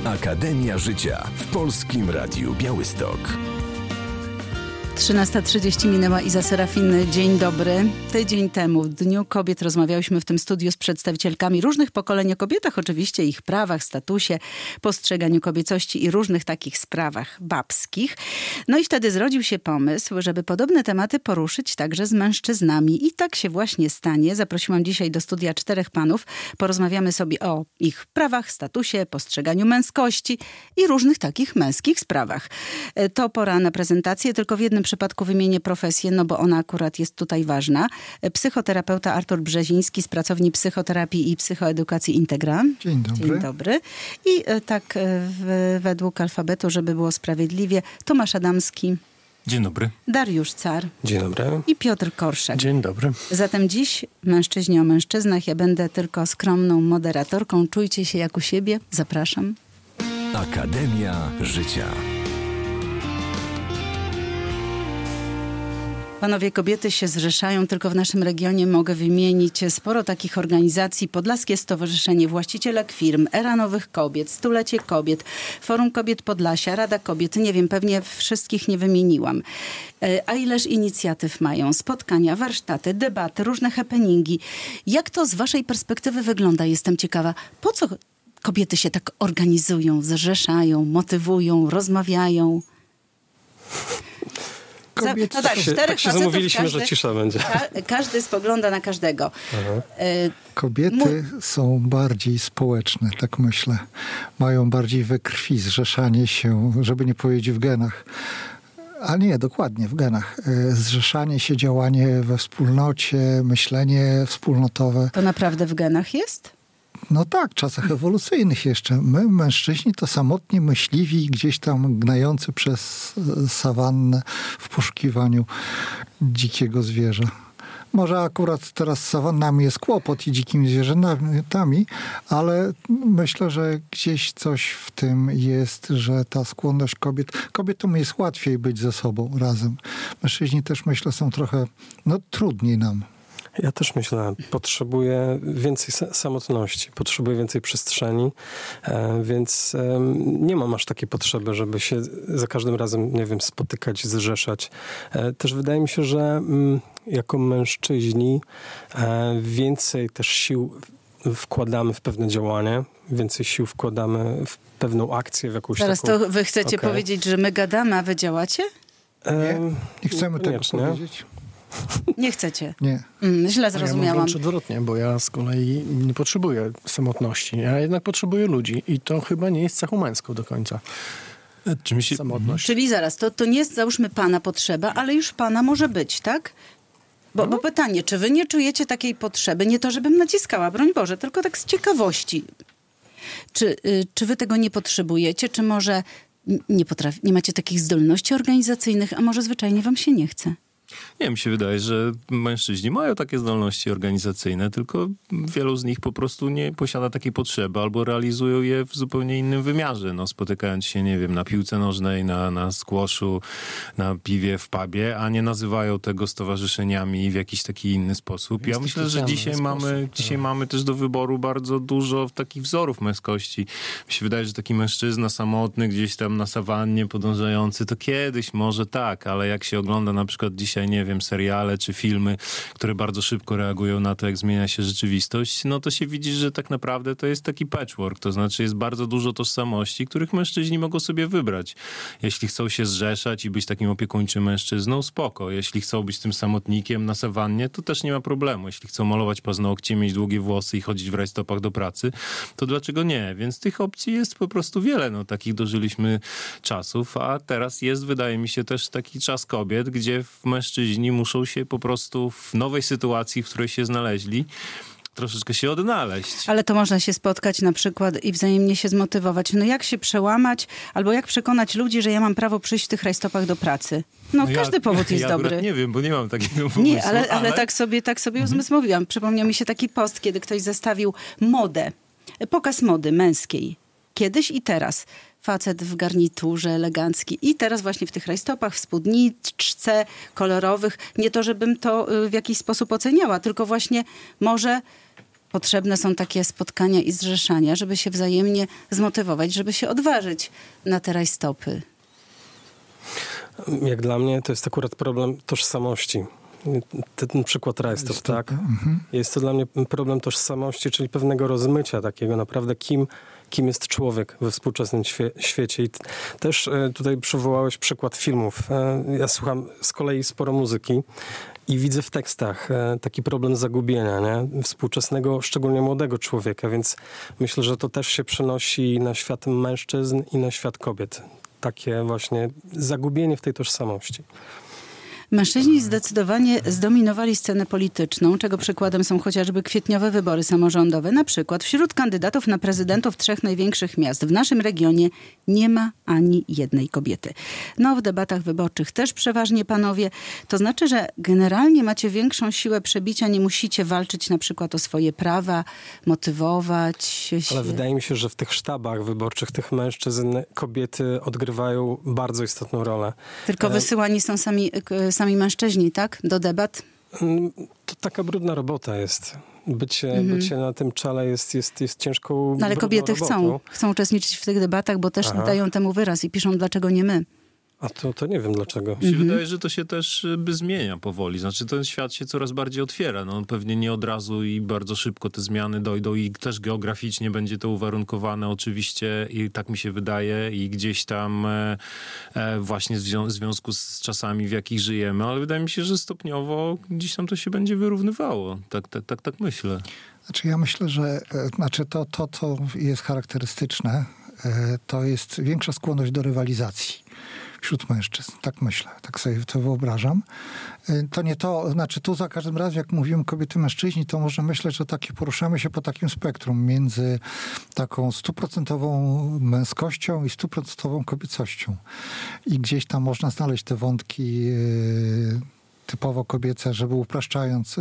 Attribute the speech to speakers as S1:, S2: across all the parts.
S1: Akademia Życia w Polskim Radiu Białystok.
S2: 13:30 minęła. Iza Serafin, dzień dobry. Tydzień temu, w Dniu Kobiet, rozmawiałyśmy w tym studiu z przedstawicielkami różnych pokoleń o kobietach, oczywiście ich prawach, statusie, postrzeganiu kobiecości i różnych takich sprawach babskich. No i wtedy zrodził się pomysł, żeby podobne tematy poruszyć także z mężczyznami. I tak się właśnie stanie. Zaprosiłam dzisiaj do studia 4 panów. Porozmawiamy sobie o ich prawach, statusie, postrzeganiu męskości i różnych takich męskich sprawach. To pora na prezentację, tylko w jednym przypadku wymienię profesję, no bo ona akurat jest tutaj ważna. Psychoterapeuta Artur Brzeziński z pracowni psychoterapii i psychoedukacji Integra.
S3: Dzień dobry.
S2: Dzień dobry. I tak według alfabetu, żeby było sprawiedliwie, Tomasz Adamski.
S4: Dzień dobry.
S2: Dariusz Car.
S5: Dzień dobry.
S2: I Piotr Korszak.
S3: Dzień dobry.
S2: Zatem dziś mężczyźni o mężczyznach. Ja będę tylko skromną moderatorką. Czujcie się jak u siebie. Zapraszam.
S1: Akademia Życia.
S2: Panowie, kobiety się zrzeszają, tylko w naszym regionie mogę wymienić sporo takich organizacji. Podlaskie Stowarzyszenie Właścicielek Firm, Era Nowych Kobiet, Stulecie Kobiet, Forum Kobiet Podlasia, Rada Kobiet. Nie wiem, pewnie wszystkich nie wymieniłam. A ileż inicjatyw mają? Spotkania, warsztaty, debaty, różne happeningi. Jak to z waszej perspektywy wygląda? Jestem ciekawa. Po co kobiety się tak organizują, zrzeszają, motywują, rozmawiają?
S3: Kobiety
S2: no tak, 4
S5: tak się zamówiliśmy, że cisza będzie.
S2: Każdy spogląda na każdego.
S3: Kobiety są bardziej społeczne, tak myślę. Mają bardziej we krwi zrzeszanie się, żeby nie powiedzieć w genach. A nie, dokładnie, w genach. Zrzeszanie się, działanie we wspólnocie, myślenie wspólnotowe.
S2: To naprawdę w genach jest?
S3: No tak, w czasach ewolucyjnych jeszcze. My, mężczyźni, to samotni myśliwi, gdzieś tam gnający przez sawannę w poszukiwaniu dzikiego zwierza. Może akurat teraz z sawannami jest kłopot i dzikimi zwierzętami, ale myślę, że gdzieś coś w tym jest, że ta skłonność kobietom jest łatwiej być ze sobą razem. Mężczyźni też, myślę, są trochę, trudniej nam.
S5: Ja też myślę, potrzebuję więcej samotności, potrzebuję więcej przestrzeni, więc nie mam aż takiej potrzeby, żeby się za każdym razem, nie wiem, spotykać, zrzeszać. Też wydaje mi się, że jako mężczyźni więcej też sił wkładamy w pewne działanie, więcej sił wkładamy w pewną akcję, w jakąś
S2: Teraz
S5: taką...
S2: to wy chcecie powiedzieć, że my gadamy, a wy działacie?
S3: Nie chcemy tego powiedzieć.
S2: Nie chcecie?
S3: Nie.
S2: Źle zrozumiałam.
S6: Ja mam wręcz odwrotnie, bo ja z kolei nie potrzebuję samotności. Ja jednak potrzebuję ludzi i to chyba nie jest cechą męską do końca. Samotność.
S2: Czyli zaraz, to nie jest, załóżmy, pana potrzeba, ale już pana może być, tak? Bo pytanie, czy wy nie czujecie takiej potrzeby? Nie to, żebym naciskała, broń Boże, tylko tak z ciekawości. Czy wy tego nie potrzebujecie? Czy może nie macie takich zdolności organizacyjnych, a może zwyczajnie wam się nie chce?
S4: Nie, mi się wydaje, że mężczyźni mają takie zdolności organizacyjne, tylko wielu z nich po prostu nie posiada takiej potrzeby albo realizują je w zupełnie innym wymiarze. Spotykając się, nie wiem, na piłce nożnej, na squashu, na piwie w pubie, a nie nazywają tego stowarzyszeniami w jakiś taki inny sposób. Ja myślę, że dzisiaj mamy też do wyboru bardzo dużo takich wzorów męskości. Mi się wydaje, że taki mężczyzna samotny gdzieś tam na sawannie podążający, to kiedyś może tak, ale jak się ogląda na przykład dzisiaj, nie wiem, seriale czy filmy, które bardzo szybko reagują na to, jak zmienia się rzeczywistość, to się widzi, że tak naprawdę to jest taki patchwork, to znaczy jest bardzo dużo tożsamości, których mężczyźni mogą sobie wybrać. Jeśli chcą się zrzeszać i być takim opiekuńczym mężczyzną, spoko. Jeśli chcą być tym samotnikiem na sawannie, to też nie ma problemu. Jeśli chcą malować paznokcie, mieć długie włosy i chodzić w rajstopach do pracy, to dlaczego nie? Więc tych opcji jest po prostu wiele. Takich dożyliśmy czasów, a teraz jest, wydaje mi się, też taki czas kobiet, gdzie mężczyźni muszą się po prostu w nowej sytuacji, w której się znaleźli, troszeczkę się odnaleźć.
S2: Ale to można się spotkać na przykład i wzajemnie się zmotywować. Jak się przełamać, albo jak przekonać ludzi, że ja mam prawo przyjść w tych rajstopach do pracy? Każdy powód jest dobry.
S4: Ja nie wiem, bo nie mam takiego pomysłu.
S2: Nie, ale tak sobie uzmysłowiłam. Przypomniał mi się taki post, kiedy ktoś zestawił modę, pokaz mody męskiej. Kiedyś i teraz. Facet w garniturze elegancki i teraz właśnie w tych rajstopach, w spódniczce kolorowych. Nie to, żebym to w jakiś sposób oceniała, tylko właśnie może potrzebne są takie spotkania i zrzeszania, żeby się wzajemnie zmotywować, żeby się odważyć na te rajstopy?
S5: Jak dla mnie to jest akurat problem tożsamości. Ten przykład rajstop, tak? Jest to dla mnie problem tożsamości, czyli pewnego rozmycia takiego naprawdę, kim jest człowiek we współczesnym świecie. I też tutaj przywołałeś przykład filmów. Ja słucham z kolei sporo muzyki i widzę w tekstach taki problem zagubienia, nie? Współczesnego, szczególnie młodego człowieka, więc myślę, że to też się przenosi na świat mężczyzn i na świat kobiet. Takie właśnie zagubienie w tej tożsamości.
S2: Mężczyźni zdecydowanie zdominowali scenę polityczną, czego przykładem są chociażby kwietniowe wybory samorządowe. Na przykład wśród kandydatów na prezydentów 3 największych miast w naszym regionie nie ma ani jednej kobiety. No, w debatach wyborczych też przeważnie panowie. To znaczy, że generalnie macie większą siłę przebicia, nie musicie walczyć na przykład o swoje prawa, motywować się.
S5: Ale wydaje mi się, że w tych sztabach wyborczych tych mężczyzn kobiety odgrywają bardzo istotną rolę.
S2: Tylko wysyłani są sami mężczyźni, tak? Do debat?
S5: To taka brudna robota jest. Bycie na tym czele jest ciężką,
S2: no, ale kobiety
S5: robotą.
S2: chcą uczestniczyć w tych debatach, bo też dają temu wyraz i piszą, dlaczego nie my.
S5: A to nie wiem dlaczego.
S4: Mi się wydaje, że to się też zmienia powoli. Znaczy ten świat się coraz bardziej otwiera. No, pewnie nie od razu i bardzo szybko te zmiany dojdą i też geograficznie będzie to uwarunkowane oczywiście i tak mi się wydaje i gdzieś tam właśnie w związku z czasami, w jakich żyjemy, ale wydaje mi się, że stopniowo gdzieś tam to się będzie wyrównywało. Tak myślę.
S3: Znaczy ja myślę, że to co jest charakterystyczne, to jest większa skłonność do rywalizacji wśród mężczyzn. Tak myślę, tak sobie to wyobrażam. To nie to, znaczy tu za każdym razem, jak mówimy kobiety, mężczyźni, to można myśleć, że poruszamy się po takim spektrum między taką 100% męskością i 100% kobiecością. I gdzieś tam można znaleźć te wątki typowo kobiece, żeby upraszczając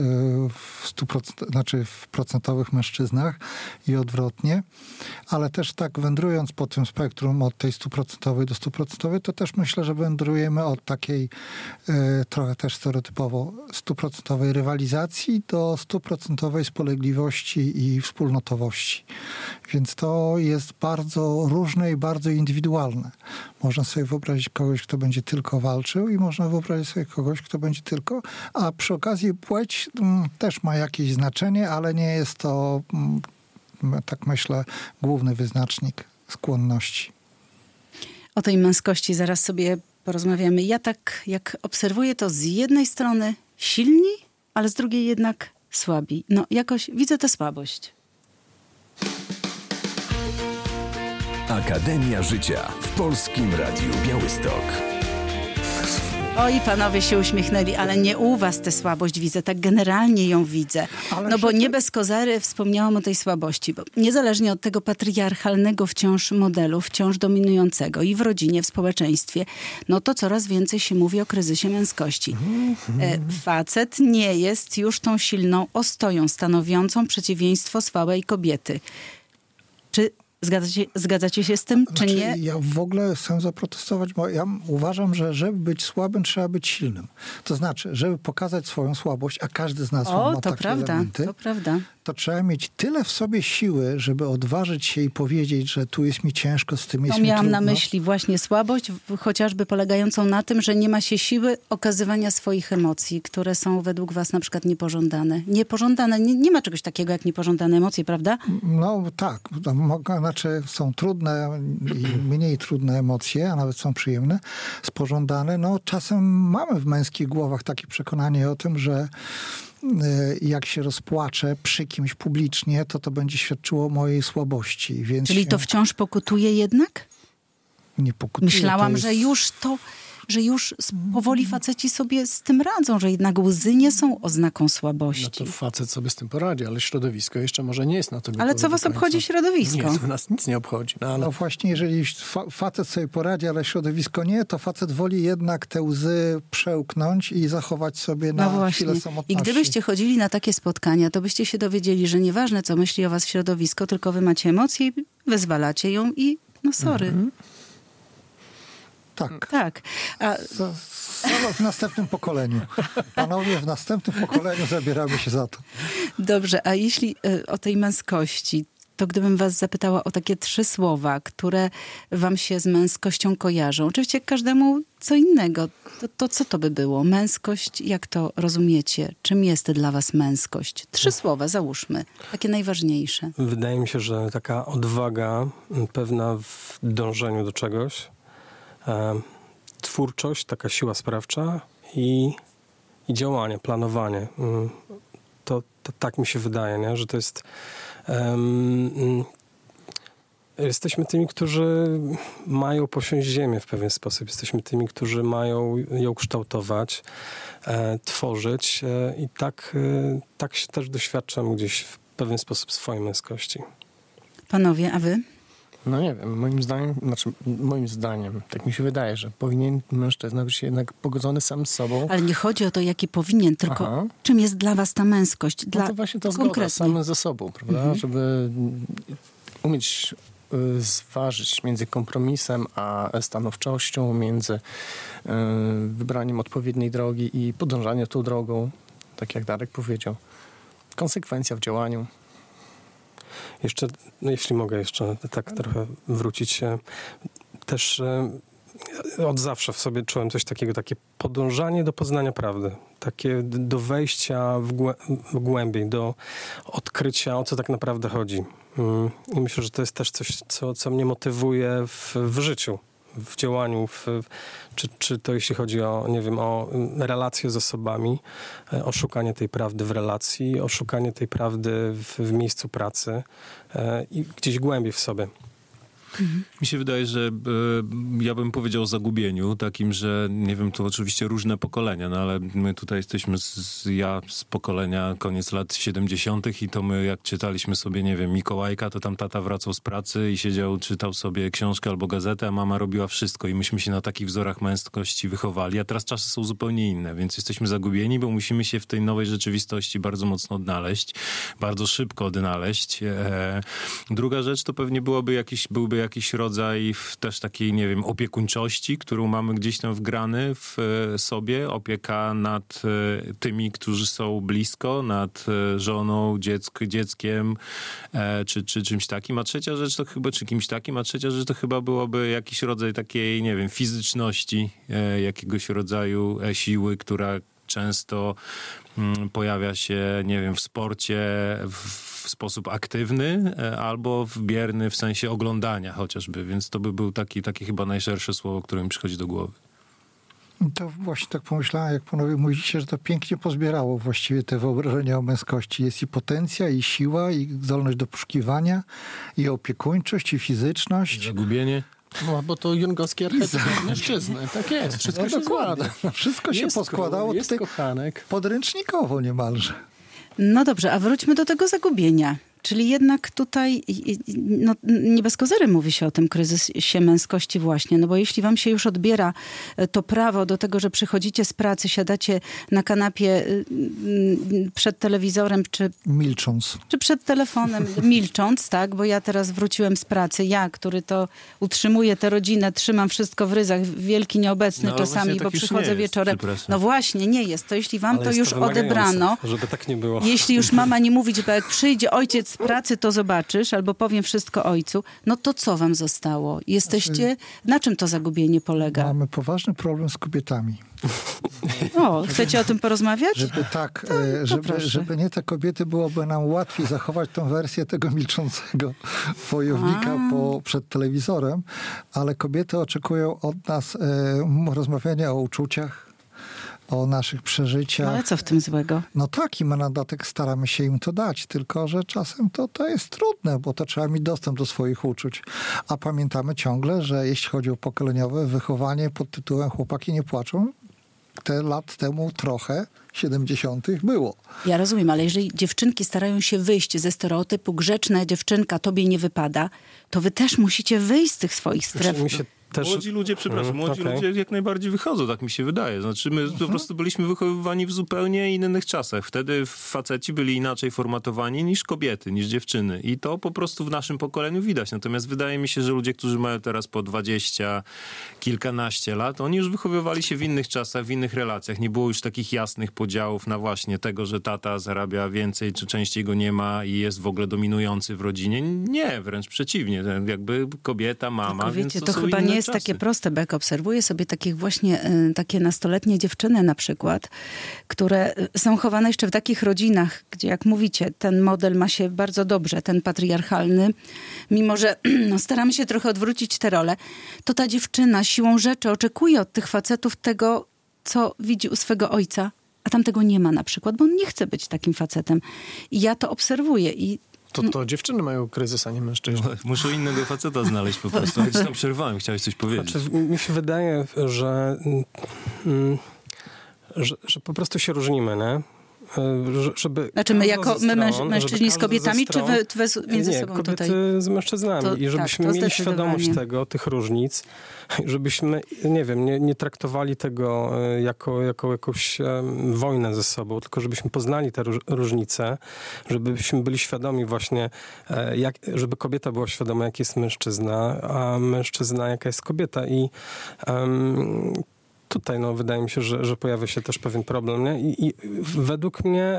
S3: w procentowych mężczyznach i odwrotnie, ale też tak wędrując po tym spektrum od tej 100% do 100%, to też myślę, że wędrujemy od takiej trochę też stereotypowo 100% rywalizacji do 100% spolegliwości i wspólnotowości. Więc to jest bardzo różne i bardzo indywidualne. Można sobie wyobrazić kogoś, kto będzie tylko walczył i można wyobrazić sobie kogoś, kto będzie tylko, a przy okazji płeć też ma jakieś znaczenie, ale nie jest to, tak myślę, główny wyznacznik skłonności.
S2: O tej męskości zaraz sobie porozmawiamy. Ja tak, jak obserwuję to z jednej strony silni, ale z drugiej jednak słabi. No jakoś widzę tę słabość.
S1: Akademia Życia w Polskim Radiu Białystok.
S2: Oj, panowie się uśmiechnęli, ale nie u was tę słabość widzę, tak generalnie ją widzę. No bo nie bez kozery wspomniałam o tej słabości, bo niezależnie od tego patriarchalnego wciąż modelu, wciąż dominującego i w rodzinie, w społeczeństwie, no to coraz więcej się mówi o kryzysie męskości. Facet nie jest już tą silną ostoją stanowiącą przeciwieństwo słabej kobiety. Czy zgadzacie się z tym, czy nie?
S3: Ja w ogóle chcę zaprotestować, bo ja uważam, że żeby być słabym, trzeba być silnym. To znaczy, żeby pokazać swoją słabość, a każdy z nas ma takie elementy,
S2: to prawda.
S3: To trzeba mieć tyle w sobie siły, żeby odważyć się i powiedzieć, że tu jest mi ciężko, z tym jest mi trudno.
S2: Miałam na myśli właśnie słabość, chociażby polegającą na tym, że nie ma się siły okazywania swoich emocji, które są według was na przykład niepożądane. Niepożądane, nie ma czegoś takiego jak niepożądane emocje, prawda?
S3: No tak, znaczy są trudne i mniej trudne emocje, a nawet są przyjemne, spożądane. No czasem mamy w męskich głowach takie przekonanie o tym, że jak się rozpłaczę przy kimś publicznie, to będzie świadczyło o mojej słabości. Więc
S2: czyli to wciąż pokutuje jednak?
S3: Nie pokutuje.
S2: Myślałam, że już powoli faceci sobie z tym radzą, że jednak łzy nie są oznaką słabości.
S6: No to facet sobie z tym poradzi, ale środowisko jeszcze może nie jest na to gotowe.
S2: Ale co was obchodzi środowisko?
S6: Nie, to nas nic nie obchodzi.
S3: No właśnie, jeżeli facet sobie poradzi, ale środowisko nie, to facet woli jednak te łzy przełknąć i zachować sobie na chwilę samotności.
S2: I gdybyście chodzili na takie spotkania, to byście się dowiedzieli, że nieważne, co myśli o was środowisko, tylko wy macie emocje, wyzwalacie ją i no sorry.
S3: Tak.
S2: Tak. A
S3: W następnym pokoleniu. Panowie, w następnym pokoleniu zabieramy się za to.
S2: dobrze, a jeśli o tej męskości, to gdybym was zapytała o takie 3 słowa, które wam się z męskością kojarzą. Oczywiście każdemu co innego. To co to by było? Męskość, jak to rozumiecie? Czym jest dla was męskość? 3 słowa, załóżmy. Takie najważniejsze.
S5: Wydaje mi się, że taka odwaga pewna w dążeniu do czegoś, twórczość, taka siła sprawcza i działanie, planowanie. To tak mi się wydaje, nie? Że to jest... Jesteśmy tymi, którzy mają posiąść ziemię w pewien sposób. Jesteśmy tymi, którzy mają ją kształtować, tworzyć i tak się też doświadczam gdzieś w pewien sposób swojej męskości.
S2: Panowie, a wy?
S6: No nie wiem, moim zdaniem, tak mi się wydaje, że powinien mężczyzna być jednak pogodzony sam z sobą.
S2: Ale nie chodzi o to, jaki powinien, tylko czym jest dla was ta męskość?
S6: No to właśnie to zgoda sam ze sobą, prawda? Żeby umieć zważyć między kompromisem a stanowczością, między wybraniem odpowiedniej drogi i podążaniem tą drogą, tak jak Darek powiedział. Konsekwencja w działaniu.
S5: Jeszcze, jeśli mogę jeszcze tak trochę wrócić się, też od zawsze w sobie czułem coś takiego, takie podążanie do poznania prawdy, takie do wejścia w głębiej, do odkrycia, o co tak naprawdę chodzi. I myślę, że to jest też coś, co mnie motywuje w życiu, w działaniu, czy to jeśli chodzi o, nie wiem, o relacje z osobami, o szukanie tej prawdy w relacji, o szukanie tej prawdy w miejscu pracy i gdzieś głębiej w sobie.
S4: Mi się wydaje, że ja bym powiedział o zagubieniu, takim, że nie wiem, to oczywiście różne pokolenia, no ale my tutaj jesteśmy ja z pokolenia koniec lat 70. i to my jak czytaliśmy sobie, nie wiem, Mikołajka, to tam tata wracał z pracy i siedział, czytał sobie książkę albo gazetę, a mama robiła wszystko i myśmy się na takich wzorach męskości wychowali, a teraz czasy są zupełnie inne, więc jesteśmy zagubieni, bo musimy się w tej nowej rzeczywistości bardzo mocno odnaleźć, bardzo szybko odnaleźć. Druga rzecz to pewnie byłby jakiś rodzaj też takiej, nie wiem, opiekuńczości, którą mamy gdzieś tam wgrany w sobie. Opieka nad tymi, którzy są blisko, nad żoną, dzieckiem, czy czymś takim. A trzecia rzecz to chyba, czy kimś takim, a trzecia rzecz to chyba byłoby jakiś rodzaj takiej, nie wiem, fizyczności, jakiegoś rodzaju siły, która często pojawia się, nie wiem, w sporcie w sposób aktywny albo bierny w sensie oglądania chociażby, więc to by był takie chyba najszersze słowo, które mi przychodzi do głowy.
S3: To właśnie tak pomyślałem, jak panowie mówicie, że to pięknie pozbierało właściwie te wyobrażenia o męskości. Jest i potencja, i siła, i zdolność do poszukiwania, i opiekuńczość, i fizyczność.
S4: I zagubienie.
S6: No, bo to jungowski archetyp mężczyzny. Tak jest, wszystko się składa.
S3: Wszystko się poskładało
S6: jest
S3: tutaj
S6: kochanek.
S3: podręcznikowo niemalże.
S2: No dobrze, a wróćmy do tego zagubienia. Czyli jednak tutaj, no, nie bez kozery mówi się o tym kryzysie męskości właśnie, no bo jeśli wam się już odbiera to prawo do tego, że przychodzicie z pracy, siadacie na kanapie przed telewizorem, czy przed telefonem, milcząc, tak, bo ja teraz wróciłem z pracy, który to utrzymuję tę rodzinę, trzymam wszystko w ryzach, wielki nieobecny czasami, bo przychodzę wieczorem. No właśnie, nie jest. To jeśli wam to już odebrano,
S5: żeby tak nie było.
S2: Jeśli już mama nie mówi, bo jak przyjdzie ojciec z pracy, to zobaczysz, albo powiem wszystko ojcu, no to co wam zostało? Na czym to zagubienie polega?
S3: Mamy poważny problem z kobietami.
S2: O, chcecie o tym porozmawiać?
S3: Żeby nie te kobiety, byłoby nam łatwiej zachować tą wersję tego milczącego wojownika przed telewizorem, ale kobiety oczekują od nas rozmawiania o uczuciach, o naszych przeżyciach.
S2: Ale co w tym złego?
S3: No tak, i my na dodatek staramy się im to dać, tylko że czasem to jest trudne, bo to trzeba mieć dostęp do swoich uczuć. A pamiętamy ciągle, że jeśli chodzi o pokoleniowe wychowanie pod tytułem Chłopaki nie płaczą, te lat temu trochę, 70. było.
S2: Ja rozumiem, ale jeżeli dziewczynki starają się wyjść ze stereotypu grzeczna dziewczynka, tobie nie wypada, to wy też musicie wyjść z tych swoich stref.
S4: Młodzi ludzie, ludzie jak najbardziej wychodzą, tak mi się wydaje. Znaczy my po prostu byliśmy wychowywani w zupełnie innych czasach. Wtedy faceci byli inaczej formatowani niż kobiety, niż dziewczyny. I to po prostu w naszym pokoleniu widać. Natomiast wydaje mi się, że ludzie, którzy mają teraz po 20, kilkanaście lat, oni już wychowywali się w innych czasach, w innych relacjach. Nie było już takich jasnych podziałów na właśnie tego, że tata zarabia więcej, czy częściej go nie ma i jest w ogóle dominujący w rodzinie. Nie, wręcz przeciwnie. Jakby kobieta, mama,
S2: tylko
S4: więc
S2: wiecie,
S4: to
S2: to
S4: są
S2: chyba
S4: inne
S2: nie jest
S4: czasy.
S2: takie proste, bo jak obserwuję sobie takich właśnie takie nastoletnie dziewczyny na przykład, które są chowane jeszcze w takich rodzinach, gdzie jak mówicie, ten model ma się bardzo dobrze, ten patriarchalny, mimo że staramy się trochę odwrócić te role, to ta dziewczyna siłą rzeczy oczekuje od tych facetów tego, co widzi u swego ojca, a tam tego nie ma na przykład, bo on nie chce być takim facetem. I ja to obserwuję i
S6: To dziewczyny mają kryzys, a nie mężczyźni.
S4: Muszą innego faceta znaleźć po prostu. Ja ci tam przerwałem, chciałeś coś powiedzieć.
S5: Znaczy, mi się wydaje, że po prostu się różnimy, nie? Żeby
S2: znaczy my
S5: każda
S2: jako
S5: ze stron,
S2: mężczyźni z
S5: każda
S2: kobietami,
S5: ze stron,
S2: czy wy między sobą
S5: kobiety
S2: tutaj?
S5: z mężczyznami.
S2: To,
S5: I żebyśmy
S2: tak, to
S5: mieli świadomość
S2: zdecydowanie.
S5: tych różnic, żebyśmy, nie wiem, nie traktowali tego jako jakąś wojnę ze sobą, tylko żebyśmy poznali te różnice, żebyśmy byli świadomi właśnie, żeby kobieta była świadoma, jaki jest mężczyzna, a mężczyzna, jaka jest kobieta. I tutaj wydaje mi się, że pojawia się też pewien problem. Nie? I według mnie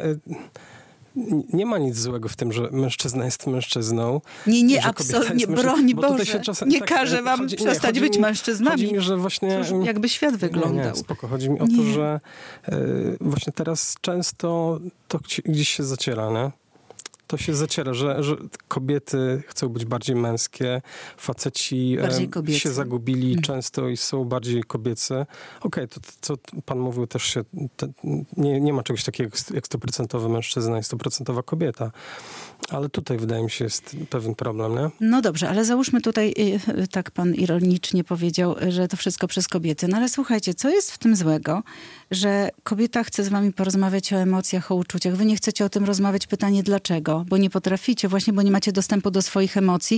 S5: nie ma nic złego w tym, że mężczyzna jest mężczyzną.
S2: Nie, absolutnie, broń Boże. Nie każę wam przestać być mężczyznami.
S5: Chodzi mi, że właśnie...
S2: Cóż, jakby świat wyglądał.
S5: Nie, spoko. Chodzi mi o to, że właśnie teraz często to gdzieś się zaciera, nie? To się zaciera, że kobiety chcą być bardziej męskie, faceci się zagubili często i są bardziej kobiecy. Okej, to co pan mówił, też się nie ma czegoś takiego jak 100% mężczyzna i 100% kobieta. Ale tutaj wydaje mi się jest pewien problem, nie?
S2: No dobrze, ale załóżmy tutaj, tak pan ironicznie powiedział, że to wszystko przez kobiety. No ale słuchajcie, co jest w tym złego, że kobieta chce z wami porozmawiać o emocjach, o uczuciach. Wy nie chcecie o tym rozmawiać, pytanie dlaczego? Bo nie potraficie, właśnie bo nie macie dostępu do swoich emocji.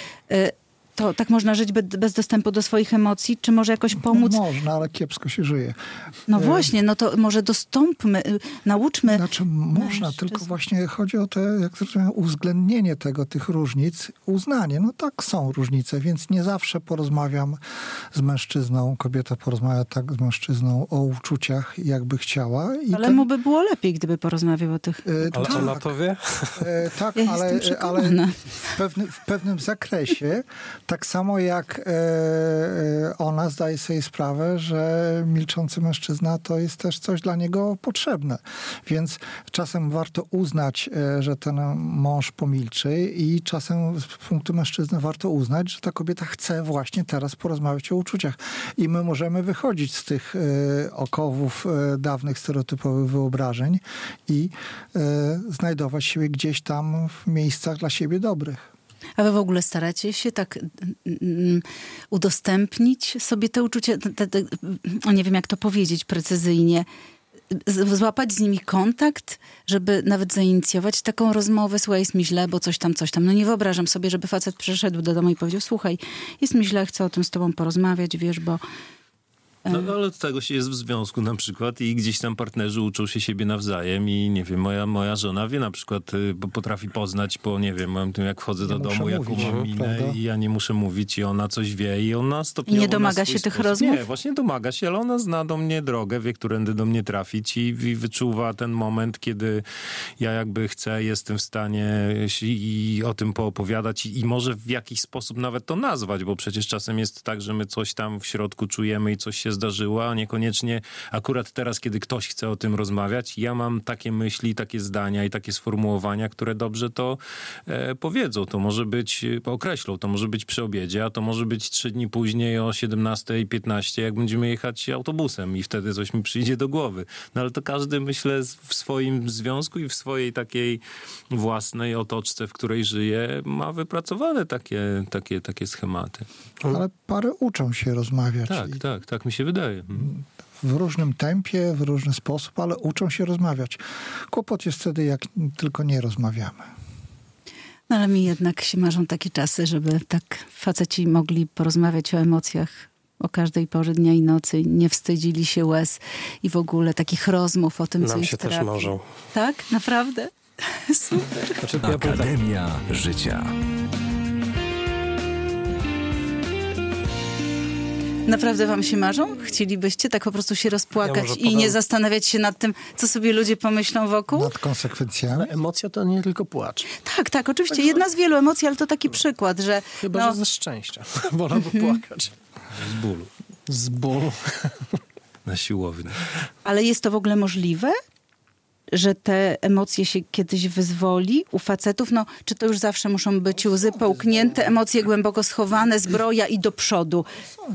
S2: To tak można żyć bez dostępu do swoich emocji? Czy może jakoś pomóc?
S3: No można, ale kiepsko się żyje.
S2: No właśnie, no to może dostąpmy, nauczmy.
S3: Znaczy można, tylko właśnie chodzi o to, jak zrozumiałem, uwzględnienie tych różnic, uznanie. No tak, są różnice, więc nie zawsze porozmawiam z mężczyzną, kobieta porozmawia tak z mężczyzną o uczuciach, jakby chciała.
S2: Ale mu by było lepiej, gdyby porozmawiał o tych...
S5: Ale
S3: tak,
S5: ona to wie?
S3: tak,
S2: Ja
S3: ale w pewnym zakresie, tak samo jak ona zdaje sobie sprawę, że milczący mężczyzna to jest też coś dla niego potrzebne. Więc czasem warto uznać, że ten mąż pomilczy i czasem z punktu mężczyzny warto uznać, że ta kobieta chce właśnie teraz porozmawiać o uczuciach. I my możemy wychodzić z tych okowów dawnych stereotypowych wyobrażeń i znajdować siebie gdzieś tam w miejscach dla siebie dobrych.
S2: A wy w ogóle staracie się tak udostępnić sobie te uczucia, nie wiem jak to powiedzieć precyzyjnie, złapać z nimi kontakt, żeby nawet zainicjować taką rozmowę, słuchaj, jest mi źle, bo coś tam. No nie wyobrażam sobie, żeby facet przyszedł do domu i powiedział, słuchaj, jest mi źle, chcę o tym z tobą porozmawiać, wiesz, bo...
S4: No ale od tego się jest w związku na przykład i gdzieś tam partnerzy uczą się siebie nawzajem i nie wiem, moja żona wie na przykład, bo potrafi poznać po, nie wiem, tym jak wchodzę do domu, jaką mam minę i ja nie muszę mówić i ona coś wie i ona stopniowo...
S2: I nie domaga się tych rozmów?
S4: Nie, właśnie domaga się, ale ona zna do mnie drogę, wie, którędy do mnie trafić i wyczuwa ten moment, kiedy ja jakby chcę, jestem w stanie i o tym poopowiadać i może w jakiś sposób nawet to nazwać, bo przecież czasem jest tak, że my coś tam w środku czujemy i coś się zdarzyło, a niekoniecznie akurat teraz, kiedy ktoś chce o tym rozmawiać, ja mam takie myśli, takie zdania i takie sformułowania, które dobrze to powiedzą. To może być, określą, to może być przy obiedzie, a to może być 3 dni później o 17:15, jak będziemy jechać autobusem i wtedy coś mi przyjdzie do głowy. No ale to każdy, myślę, w swoim związku i w swojej takiej własnej otoczce, w której żyje, ma wypracowane takie schematy.
S3: Ale pary uczą się rozmawiać.
S4: Tak mi się wydaje.
S3: W różnym tempie, w różny sposób, ale uczą się rozmawiać. Kłopot jest wtedy, jak tylko nie rozmawiamy.
S2: No ale mi jednak się marzą takie czasy, żeby tak faceci mogli porozmawiać o emocjach o każdej porze dnia i nocy, nie wstydzili się łez i w ogóle takich rozmów o tym, co
S5: Nam
S2: ich
S5: się
S2: trapi.
S5: też marzą.
S2: Tak? Naprawdę? Super.
S5: Znaczy, ja powiem tak,
S1: Akademia Życia.
S2: Naprawdę wam się marzą? Chcielibyście tak po prostu się rozpłakać
S5: może
S2: i nie zastanawiać się nad tym, co sobie ludzie pomyślą wokół?
S3: Nad konsekwencjami?
S6: Emocja to nie tylko płacz.
S2: Tak, oczywiście. Jedna z wielu emocji, ale to taki przykład, że...
S6: Chyba, że ze szczęścia. Wolałby płakać.
S4: Z bólu.
S6: Z bólu.
S4: Na siłowni.
S2: Ale jest to w ogóle możliwe? Że te emocje się kiedyś wyzwoli u facetów? No, czy to już zawsze muszą być łzy połknięte, emocje głęboko schowane, zbroja i do przodu?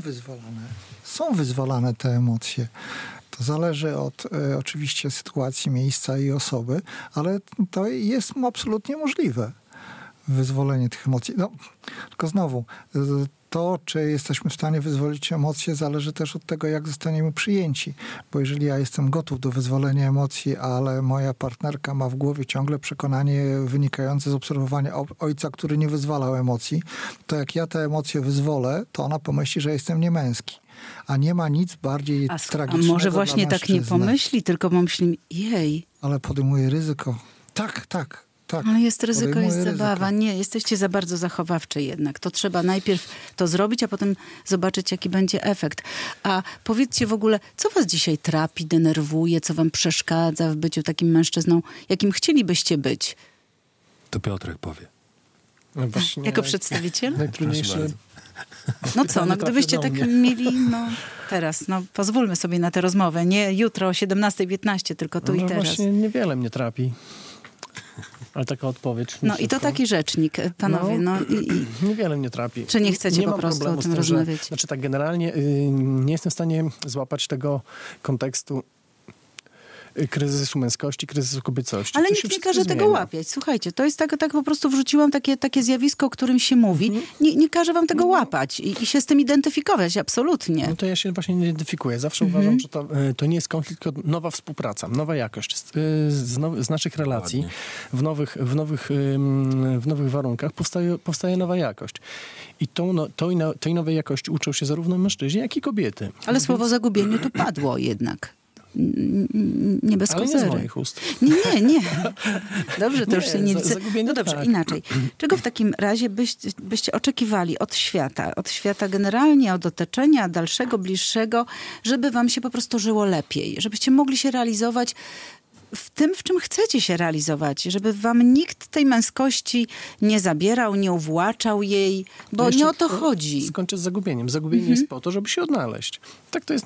S3: Są wyzwalane te emocje. To zależy od oczywiście sytuacji, miejsca i osoby, ale to jest absolutnie możliwe. Wyzwolenie tych emocji. No, tylko znowu, to, czy jesteśmy w stanie wyzwolić emocje, zależy też od tego, jak zostaniemy przyjęci. Bo jeżeli ja jestem gotów do wyzwolenia emocji, ale moja partnerka ma w głowie ciągle przekonanie wynikające z obserwowania ojca, który nie wyzwalał emocji, to jak ja te emocje wyzwolę, to ona pomyśli, że jestem niemęski. A nie ma nic bardziej tragicznego.
S2: A może właśnie
S3: dla
S2: tak nie
S3: mężczyzny.
S2: pomyśli, tylko pomyśli, jej.
S3: Ale podejmuje ryzyko. Tak.
S2: Ale jest ryzyko,
S3: Podejmuje
S2: jest
S3: ryzyko.
S2: zabawa. Nie, jesteście za bardzo zachowawcze jednak. To trzeba najpierw to zrobić, a potem zobaczyć, jaki będzie efekt. A powiedzcie w ogóle, co was dzisiaj trapi, denerwuje, co wam przeszkadza w byciu takim mężczyzną, jakim chcielibyście być?
S4: To Piotrek powie.
S6: No właśnie,
S2: Jako przedstawiciel?
S6: najtrudniejsze...
S4: Proszę
S2: No co, no gdybyście
S6: trafi
S2: tak
S6: do mnie.
S2: mieli, no teraz, no pozwólmy sobie na tę rozmowę. Nie jutro o 17:15, tylko tu i teraz.
S6: Właśnie niewiele mnie trapi. Ale taka odpowiedź.
S2: No i to taki rzecznik, panowie,
S6: Niewiele mnie trapi.
S2: Czy nie chcecie po
S6: mam
S2: prostu
S6: problemu
S2: o
S6: z
S2: tym
S6: tym, że-
S2: rozmawiać?
S6: Znaczy tak generalnie nie jestem w stanie złapać tego kontekstu kryzysu męskości, kryzysu kobiecości.
S2: Ale
S6: To
S2: nikt
S6: się
S2: nie
S6: wszystko
S2: każe tego
S6: zmienia.
S2: łapiać. Słuchajcie, to jest tak po prostu wrzuciłam takie zjawisko, o którym się mówi. Nie każe wam tego łapać i się z tym identyfikować, absolutnie.
S6: No to ja się właśnie nie identyfikuję. Zawsze uważam, że to nie jest konflikt, tylko nowa współpraca, nowa jakość z naszych relacji w nowych warunkach powstaje nowa jakość. I tej nowej jakości uczą się zarówno mężczyźni, jak i kobiety.
S2: Ale słowo zagubienie tu padło jednak. Nie bez
S6: Ale nie z
S2: kozery.
S6: moich ust.
S2: Nie. Dobrze, to już się nie liczy.
S6: zagubienie
S2: No dobrze,
S6: tak.
S2: inaczej. Czego w takim razie byście oczekiwali od świata generalnie, od otoczenia dalszego, bliższego, żeby wam się po prostu żyło lepiej, żebyście mogli się realizować w tym, w czym chcecie się realizować, żeby wam nikt tej męskości nie zabierał, nie uwłaczał jej, bo
S6: Jeszcze
S2: nie o to
S6: tylko
S2: chodzi.
S6: Skończę z zagubieniem. Zagubienie jest po to, żeby się odnaleźć. Tak, to jest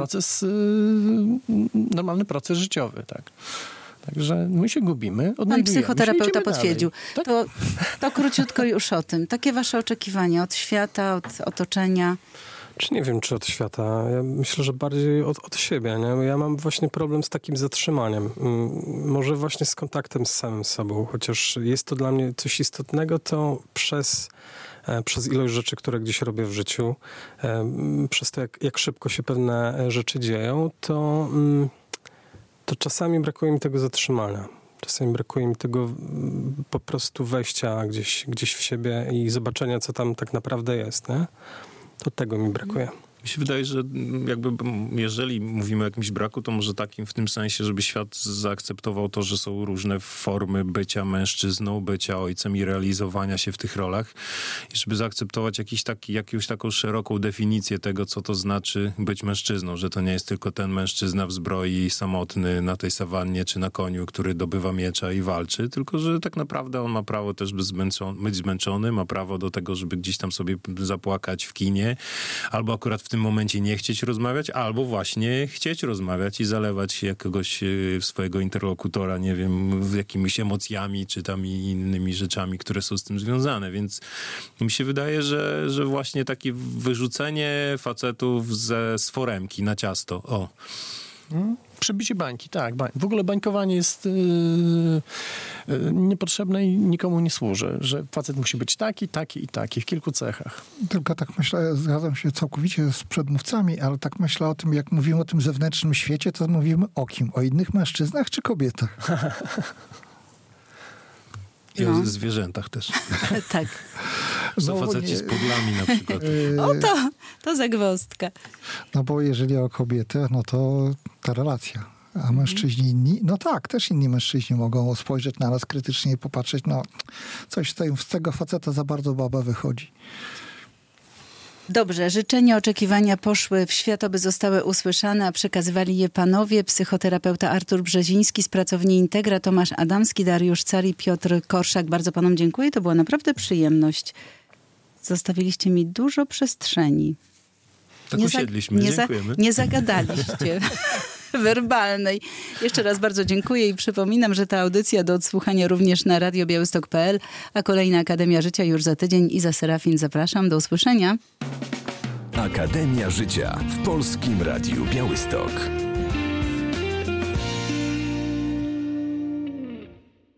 S6: normalny proces życiowy, tak. Także my się gubimy,
S2: Pan
S6: odnajdujemy się,
S2: psychoterapeuta
S6: idziemy
S2: potwierdził.
S6: dalej. Tak?
S2: To króciutko już o tym. Takie wasze oczekiwania od świata, od otoczenia.
S5: Czy nie wiem, czy od świata. Ja myślę, że bardziej od siebie. Nie? Ja mam właśnie problem z takim zatrzymaniem. Może właśnie z kontaktem z samym sobą. Chociaż jest to dla mnie coś istotnego, to przez ilość rzeczy, które gdzieś robię w życiu, przez to, jak szybko się pewne rzeczy dzieją, to czasami brakuje mi tego zatrzymania. Czasami brakuje mi tego po prostu wejścia gdzieś w siebie i zobaczenia, co tam tak naprawdę jest. Nie? To tego mi brakuje.
S4: Mi się wydaje, że jakby jeżeli mówimy o jakimś braku, to może takim w tym sensie, żeby świat zaakceptował to, że są różne formy bycia mężczyzną, bycia ojcem i realizowania się w tych rolach i żeby zaakceptować jakąś taką szeroką definicję tego, co to znaczy być mężczyzną, że to nie jest tylko ten mężczyzna w zbroi samotny na tej sawannie czy na koniu, który dobywa miecza i walczy, tylko że tak naprawdę on ma prawo też być zmęczony, ma prawo do tego, żeby gdzieś tam sobie zapłakać w kinie, albo akurat w tym momencie nie chcieć rozmawiać, albo właśnie chcieć rozmawiać i zalewać się jakiegoś swojego interlokutora, nie wiem, jakimiś emocjami, czy tam innymi rzeczami, które są z tym związane. Więc mi się wydaje, że właśnie takie wyrzucenie facetów z foremki na ciasto. O.
S6: Przebicie bańki, tak. W ogóle bańkowanie jest niepotrzebne i nikomu nie służy, że facet musi być taki w kilku cechach.
S3: Tylko tak myślę, zgadzam się całkowicie z przedmówcami, ale tak myślę o tym, jak mówimy o tym zewnętrznym świecie, to mówimy o kim? O innych mężczyznach czy kobietach?
S4: I o zwierzętach też.
S2: Tak.
S4: Są faceci z pudlami na przykład.
S2: To zagwozdka.
S3: No bo jeżeli o kobietę, no to ta relacja. A mężczyźni inni, no tak, też inni mężczyźni mogą spojrzeć na nas krytycznie i popatrzeć, no coś z tego faceta za bardzo baba wychodzi.
S2: Dobrze, życzenia, oczekiwania poszły w świat, aby zostały usłyszane, a przekazywali je panowie, psychoterapeuta Artur Brzeziński z Pracowni Integra, Tomasz Adamski, Dariusz Cali, Piotr Korszak. Bardzo panom dziękuję, to była naprawdę przyjemność. Zostawiliście mi dużo przestrzeni.
S4: Tak usiedliśmy, dziękujemy.
S2: Nie zagadaliście werbalnej. Jeszcze raz bardzo dziękuję i przypominam, że ta audycja do odsłuchania również na radiobiałystok.pl, a kolejna Akademia Życia już za tydzień. Iza Serafin, zapraszam. Do usłyszenia.
S1: Akademia Życia w Polskim Radiu Białystok.